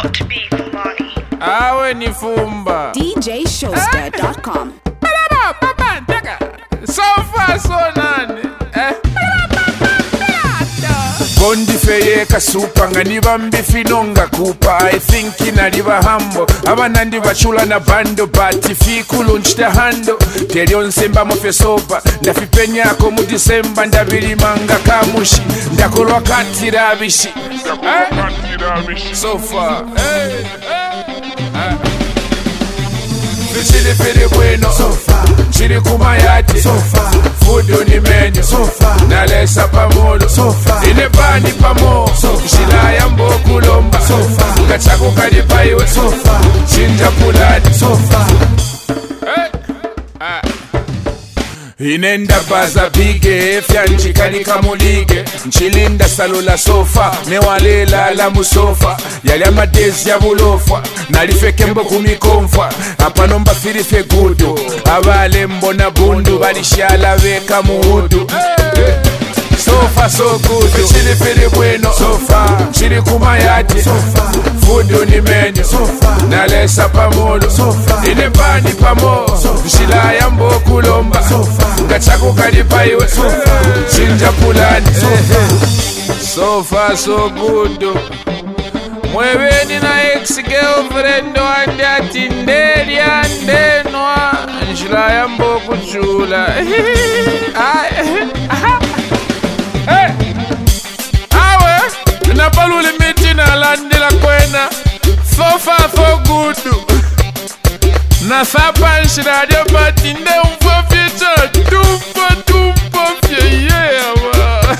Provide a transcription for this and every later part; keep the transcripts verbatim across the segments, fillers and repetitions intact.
got to be Fumbani. Awe ni fumba. D J Showster dot com. So far so nani. Eh. Bondi feye kasupa nga nibambi finonga kupa. I think inaliba hambo abanandi bachula na bando bati fikulu nchita hando terion semba mofe sopa ndafipenyako mu December ndabilimanga kamushi ndakolwa katira bishi eh? So far hey, hey. Chili fili bueno, chili kumayati, food ni menu, nalesa pamolo, ine bani pamo, shila ya mboku lomba, kachako kalipaiwe, chinja pulani, hey. Ah. Inenda baza bige fyanchi kalika mulige nchilinda salula sofa newalela la musofa yali amadezi ya bulofwa nalifeke mbo kumikomfwa apanomba filife gudu abale mbona bundu balishala beka muhudu hey. Sofa so good, chili fili bueno, sofa, chili kumayati, sofa, food ni menu, sofa, nalesa pamolo, sofa, ine bani pamo, shila ya mboku lomba, sofa, kachako kalipaiwe, sofa, chinja pulani, sofa, sofa so good. Mweweni na ex-girlfriend wande atindeli andenwa, shila ya mboku chula. Hey! Awe! Napaluli miti na landila kwena. So far so good. Na sapa nshira dio pati nde umfo ficha. Tumpo tumpo fye yeah wa.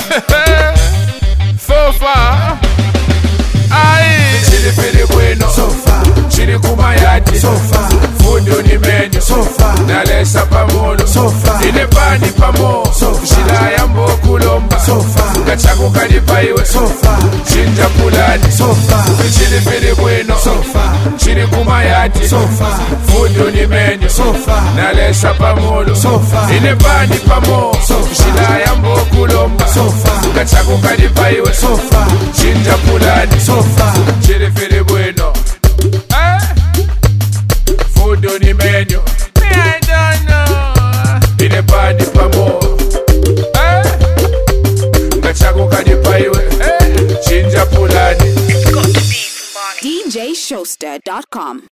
So far. Aye! Chili fili bueno. So far. Chili kumayati. So far. Food ni menu. So far. Nalesa pamolo. So far. Ine bani pamo. So far. Shila ya mboku lomba. Sofa, kachako kalipaiwe. Sofa, chinja pulani. Sofa, chili fili bueno. Sofa, chili kumayati. Sofa, food ni menu. Sofa, nalesa pamolo. Sofa, ine bani pamo. Sofa, shila ya mboku lomba. Sofa, kachako kalipaiwe. Sofa, chinja pulani. Sofa, chili fili bueno. Eh? Food ni menu. Me I don't know. Ine bani pamo. Kachako kalipaiwe, chinja pulani. It's got to be Fumbani. D J Showster dot com.